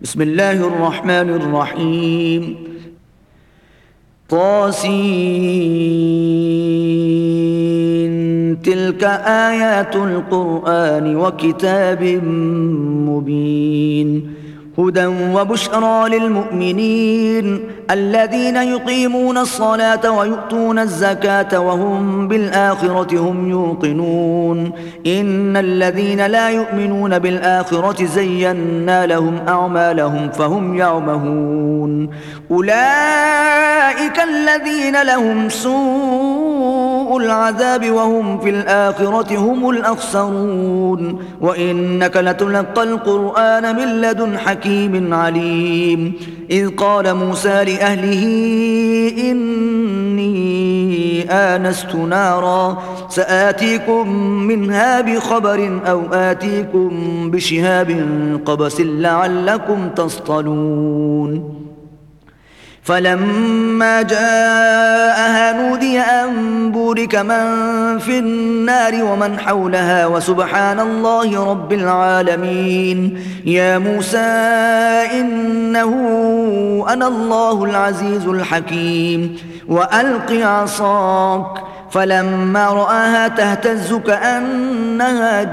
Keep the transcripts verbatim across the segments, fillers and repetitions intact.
بسم الله الرحمن الرحيم. طاسين تلك آيات القرآن وكتاب مبين هدى وبشرى للمؤمنين الذين يقيمون الصلاة ويؤتون الزكاة وهم بالآخرة هم يوقنون إن الذين لا يؤمنون بالآخرة زينا لهم أعمالهم فهم يعمهون أولئك الذين لهم سوء العذاب وهم في الآخرة هم الأخسرون وإنك لتلقى القرآن من لدن حكيم عليم إذ قال موسى لأهله إني آنست نارا سآتيكم منها بخبر أو آتيكم بشهاب قبس لعلكم تصطلون فلما جاءها نودي أن بورك من في النار ومن حولها وسبحان الله رب العالمين يا موسى إنه أنا الله العزيز الحكيم وألق عصاك فلما رآها تهتز كأنها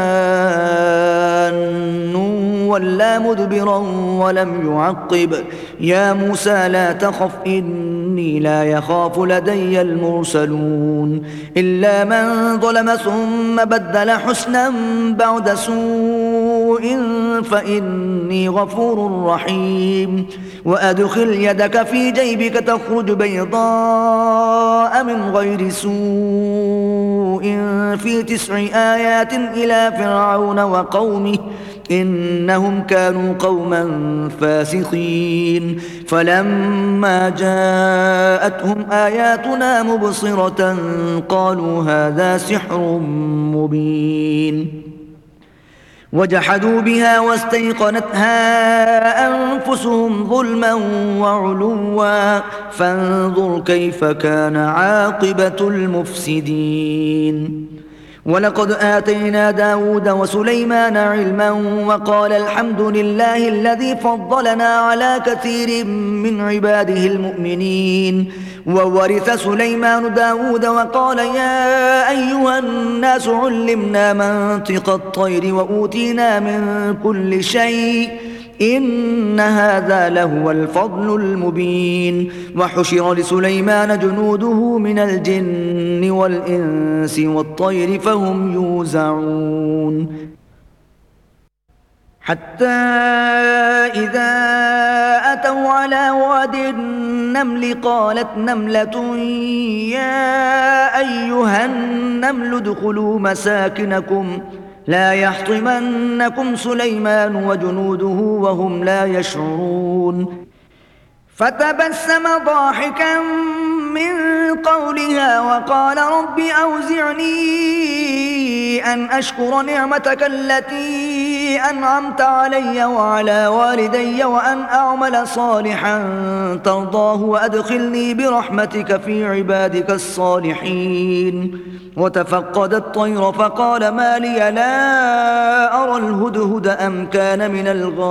جان ولا مدبرا ولم يعقب يا موسى لا تخف إني لا يخاف لدي المرسلون إلا من ظلم ثم بدل حسنا بعد سوء فإني غفور رحيم وأدخل يدك في جيبك تخرج بيضاء من غير سوء في تسع آيات إلى فرعون وقومه إنهم كانوا قوما فاسقين فلما جاءتهم آياتنا مبصرة قالوا هذا سحر مبين وجحدوا بها واستيقنتها أنفسهم ظلما وعلوا فانظر كيف كان عاقبة المفسدين ولقد آتينا داود وسليمان علما وقال الحمد لله الذي فضلنا على كثير من عباده المؤمنين وورث سليمان داود وقال يا أيها الناس علمنا منطق الطير وأوتينا من كل شيء إن هذا لهو الفضل المبين وحشر لسليمان جنوده من الجن والإنس والطير فهم يوزعون حتى إذا أتوا على واد النمل قالت نملة يا أيها النمل ادخلوا مساكنكم لا يحطمنكم سليمان وجنوده وهم لا يشعرون فتبسم ضاحكا من قولها وقال رب أوزعني أن أشكر نعمتك التي أنعمت علي وعلى والدي وأن أعمل صالحا ترضاه وأدخلني برحمتك في عبادك الصالحين وتفقد الطير فقال ما لي لا أرى الهدهد أم كان من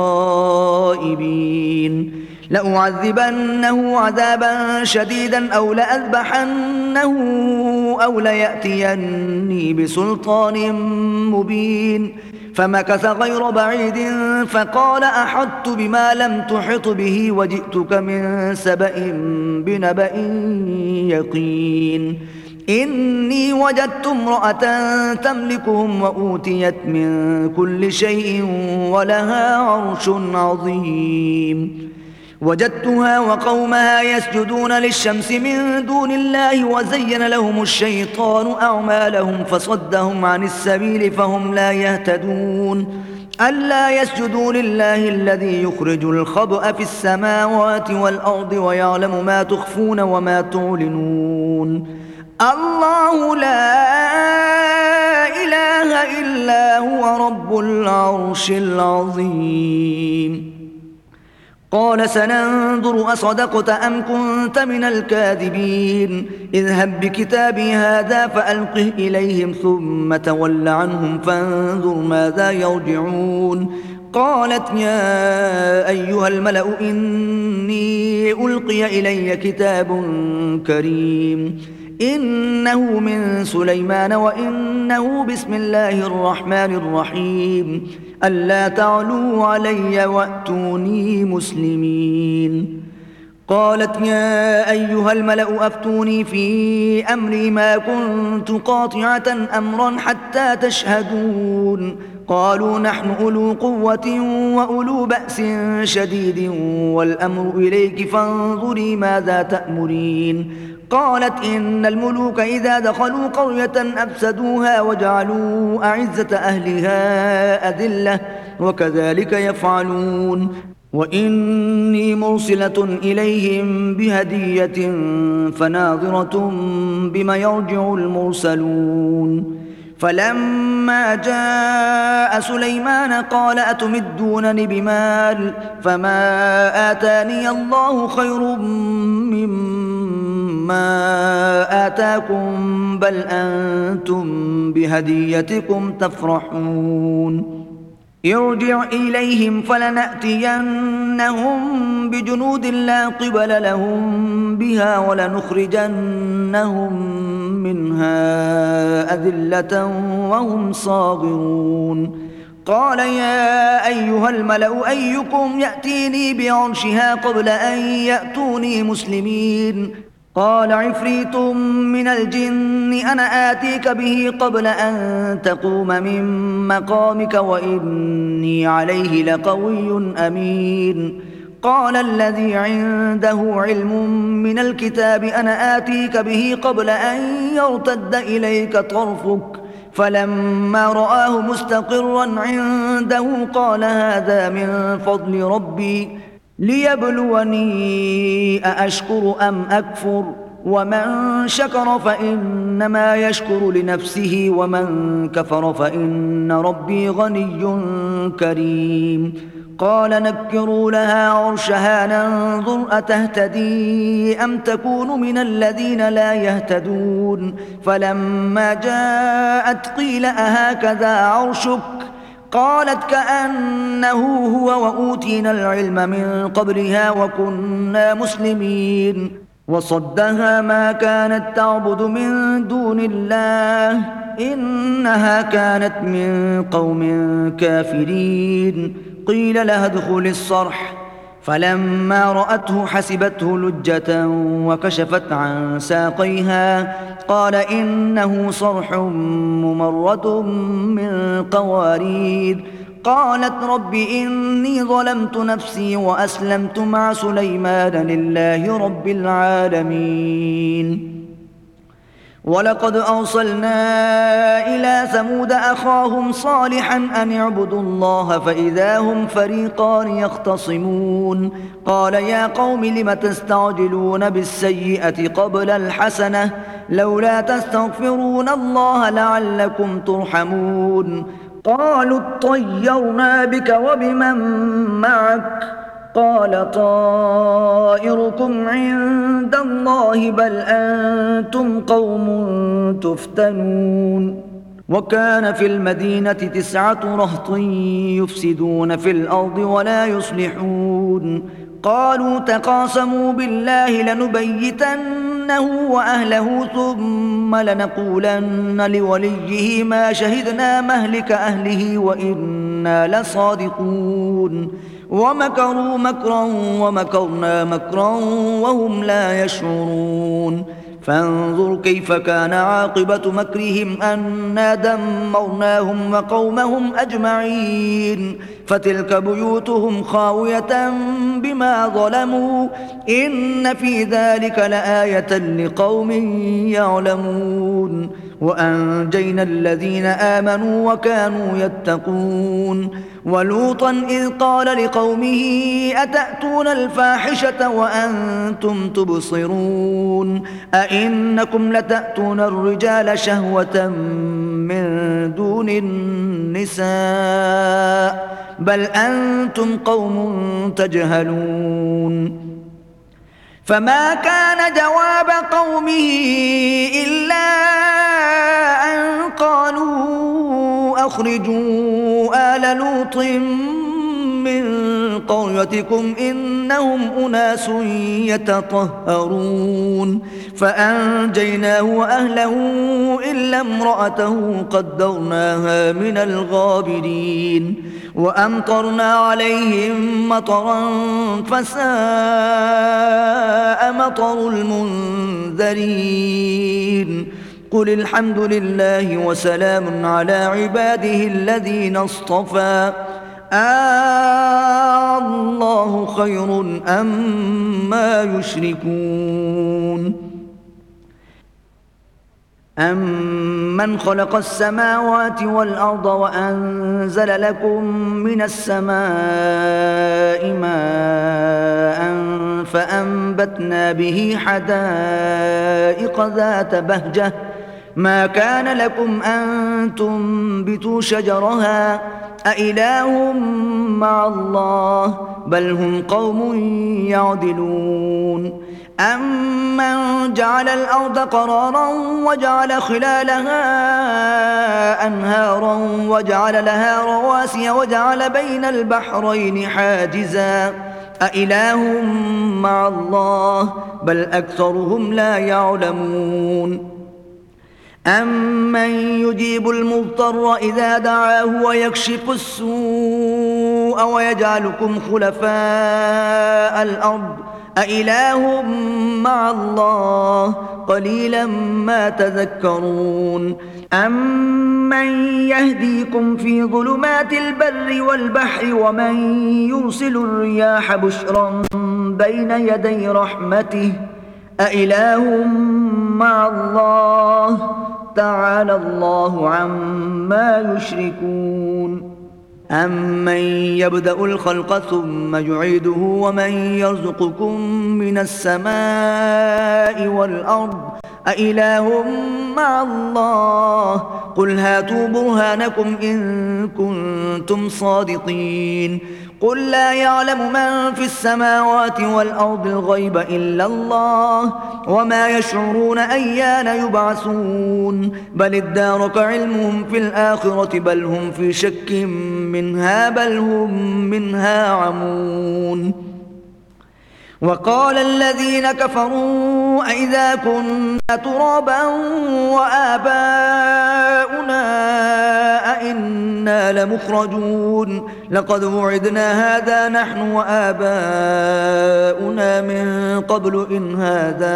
الغائبين لأعذبنه عذابا شديدا أو لأذبحنه أو ليأتيني بسلطان مبين فمكث غير بعيد فقال أحطت بما لم تحط به وجئتك من سبأ بنبأ يقين إني وجدت امرأة تملكهم وأوتيت من كل شيء ولها عرش عظيم وجدتها وقومها يسجدون للشمس من دون الله وزين لهم الشيطان أعمالهم فصدهم عن السبيل فهم لا يهتدون ألا يسجدوا لله الذي يخرج الخبأ في السماوات والأرض ويعلم ما تخفون وما تعلنون الله لا إله إلا هو رب العرش العظيم قال سننظر أصدقت أم كنت من الكاذبين اذهب بكتابي هذا فألقه إليهم ثم تول عنهم فانظر ماذا يرجعون قالت يا أيها الملأ إني ألقي إلي كتاب كريم إنه من سليمان وإنه بسم الله الرحمن الرحيم ألا تعلوا علي وأتوني مسلمين. قالت يا أيها الملأ أفتوني في أمري ما كنت قاطعة أمرا حتى تشهدون. قالوا نحن أولو قوة وأولو بأس شديد والأمر إليك فانظري ماذا تأمرين. قالت إن الملوك إذا دخلوا قرية أفسدوها وجعلوا أعزة أهلها أذلة وكذلك يفعلون. وإني مرسلة إليهم بهدية فناظرة بما يرجع المرسلون. فلما جاء سليمان قال أتمدونني بمال فما آتاني الله خير مما آتاكم بل أنتم بهديتكم تفرحون. ارجع إليهم فلنأتينهم بجنود لا قبل لهم بها ولنخرجنهم منها أذلة وهم صاغرون. قال يا أيها الملأ أيكم يأتيني بعرشها قبل أن يأتوني مسلمين. قال عفريت من الجن أنا آتيك به قبل أن تقوم من مقامك وإني عليه لقوي أمين. قال الذي عنده علم من الكتاب أنا آتيك به قبل أن يرتد إليك طرفك فلما رآه مستقرا عنده قال هذا من فضل ربي ليبلوني أأشكر أم أكفر ومن شكر فإنما يشكر لنفسه ومن كفر فإن ربي غني كريم. قال نكروا لها عرشها ننظر أتهتدي أم تكون من الذين لا يهتدون. فلما جاءت قيل أهكذا عرشك قالت كأنه هو وأوتينا العلم من قبلها وكنا مسلمين. وصدها ما كانت تعبد من دون الله إنها كانت من قوم كافرين. قيل لها ادخل الصرح فلما رأته حسبته لجة وكشفت عن ساقيها قال إنه صرح ممرد من قوارير. قالت رب إني ظلمت نفسي وأسلمت مع سليمان لله رب العالمين. ولقد أرسلنا إلى ثمود أخاهم صالحا أن اعبدوا الله فإذا هم فريقان يختصمون. قال يا قوم لم تستعجلون بالسيئة قبل الحسنة لولا تستغفرون الله لعلكم ترحمون. قالوا اطيرنا بك وبمن معك قال طائركم عند الله بل أنتم قوم تفتنون. وكان في المدينة تسعة رهط يفسدون في الأرض ولا يصلحون. قالوا تقاسموا بالله لنبيتنه وأهله ثم لنقولن لوليه ما شهدنا مهلك أهله وإنا لصادقون. ومكروا مكرا ومكرنا مكرا وهم لا يشعرون. فانظر كيف كان عاقبة مكرهم أنا دمرناهم وقومهم أجمعين. فتلك بيوتهم خاوية بما ظلموا إن في ذلك لآية لقوم يعلمون. وأنجينا الذين آمنوا وكانوا يتقون. ولوطا إذ قال لقومه أتأتون الفاحشة وأنتم تبصرون أئنكم لتأتون الرجال شهوة من دون النساء بل أنتم قوم تجهلون. فما كان جواب قومه إلا أن قالوا أخرجوا آل لوط من قريتكم إنهم أناس يتطهرون فأنجيناه وأهله إلا امرأته قدرناها من الغابرين وأمطرنا عليهم مطرا فساء مطر المنذرين قل الحمد لله وسلام على عباده الذين اصطفى آه الله خير أما يشركون أمن خلق السماوات والأرض وأنزل لكم من السماء ماء فأنبتنا به حدائق ذات بهجة ما كان لكم أن تنبتوا شجرها أإله مع الله بل هم قوم يعدلون أمن جعل الأرض قرارا وجعل خلالها أنهارا وجعل لها رواسي وجعل بين البحرين حاجزا أإله مع الله بل أكثرهم لا يعلمون أمن يجيب المضطر إذا دعاه ويكشف السوء ويجعلكم خلفاء الأرض أإله مع الله قليلا ما تذكرون أمن يهديكم في ظلمات البر والبحر ومن يرسل الرياح بشرا بين يدي رحمته أإله مع الله تعالى الله عما يشركون أمن يبدأ الخلق ثم يعيده ومن يرزقكم من السماء والأرض أإله مع الله قل هاتوا برهانكم إن كنتم صادقين قل لا يعلم من في السماوات والأرض الغيب إلا الله وما يشعرون أيان يبعثون بل ادارك علمهم في الآخرة بل هم في شك منها بل هم منها عمون وقال الذين كفروا أئذا كنا ترابا وآباؤنا أئنا لمخرجون لقد وعدنا هذا نحن وآباؤنا من قبل إن هذا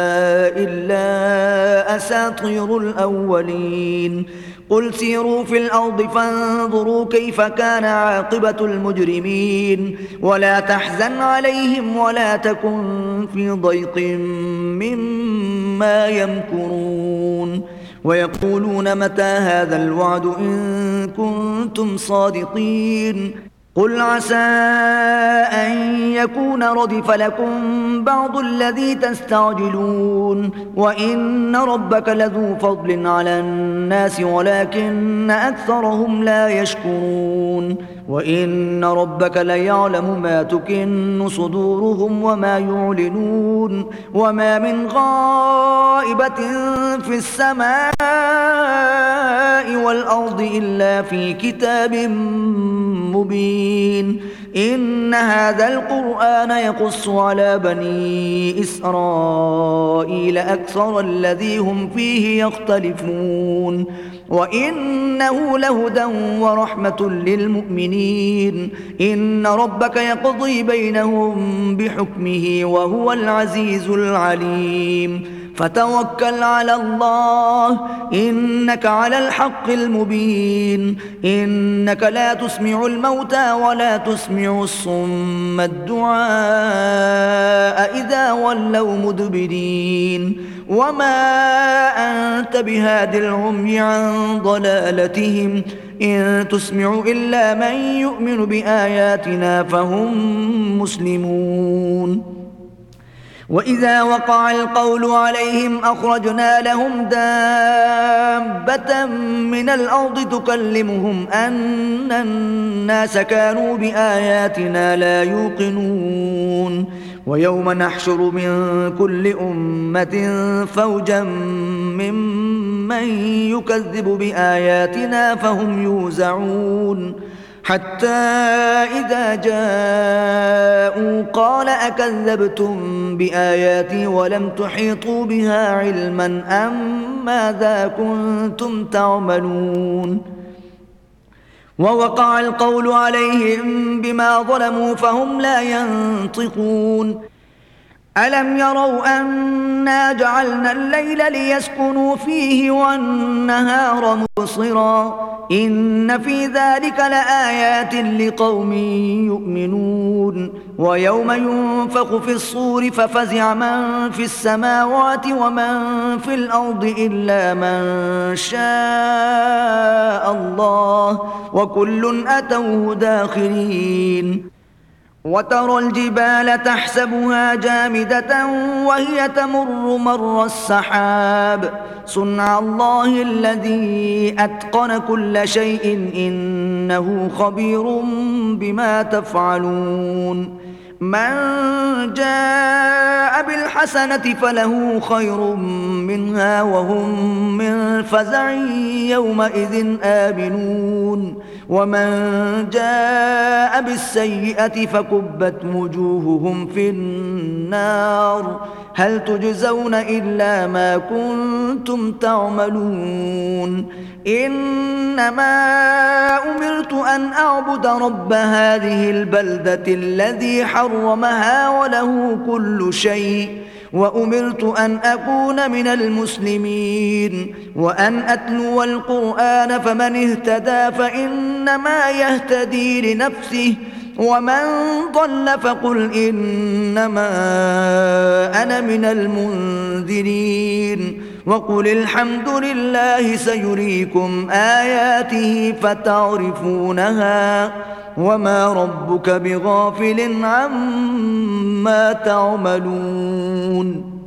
إلا أساطير الأولين قل سيروا في الأرض فانظروا كيف كان عاقبة المجرمين ولا تحزن عليهم ولا تكن في ضيق مما يمكرون ويقولون متى هذا الوعد إن كنتم صادقين قل عسى أن يكون ردف لكم بعض الذي تستعجلون وإن ربك لذو فضل على الناس ولكن أكثرهم لا يشكرون وإن ربك ليعلم ما تكن صدورهم وما يعلنون وما من غائبة في السماء والأرض إلا في كتاب مبين إن هذا القرآن يقص على بني إسرائيل أكثر الذي هم فيه يختلفون وإنه لهدى ورحمة للمؤمنين إن ربك يقضي بينهم بحكمه وهو العزيز العليم فتوكل على الله إنك على الحق المبين إنك لا تسمع الموتى ولا تسمع الصم الدعاء إذا ولوا مدبرين وما أنت بهاد العمي عن ضلالتهم إن تسمع إلا من يؤمن بآياتنا فهم مسلمون وإذا وقع القول عليهم أخرجنا لهم دابة من الأرض تكلمهم أن الناس كانوا بآياتنا لا يوقنون ويوم نحشر من كل أمة فوجا ممن يكذب بآياتنا فهم يوزعون حتى إذا جاءوا قال أكذبتم بآياتي ولم تحيطوا بها علما أم ماذا كنتم تعملون ووقع القول عليهم بما ظلموا فهم لا ينطقون ألم يروا أنا جعلنا الليل ليسكنوا فيه والنهار مبصرا إن في ذلك لآيات لقوم يؤمنون ويوم ينفخ في الصور ففزع من في السماوات ومن في الأرض إلا من شاء الله وكل أتوه داخرين وترى الجبال تحسبها جامدة وهي تمر مر السحاب صنع الله الذي أتقن كل شيء إنه خبير بما تفعلون من جاء بالحسنة فله خير منها وهم من فزع يومئذ آمنون ومن جاء بالسيئة فكبت وجوههم في النار هل تجزون إلا ما كنتم تعملون إنما أمرت أن أعبد رب هذه البلدة الذي حرمها وله كل شيء وأمرت أن أكون من المسلمين وأن أتلو القرآن فمن اهتدى فإنما يهتدي لنفسه ومن ضل فقل إنما أنا من المنذرين وقل الحمد لله سيريكم آياته فتعرفونها وما ربك بغافل عما تعملون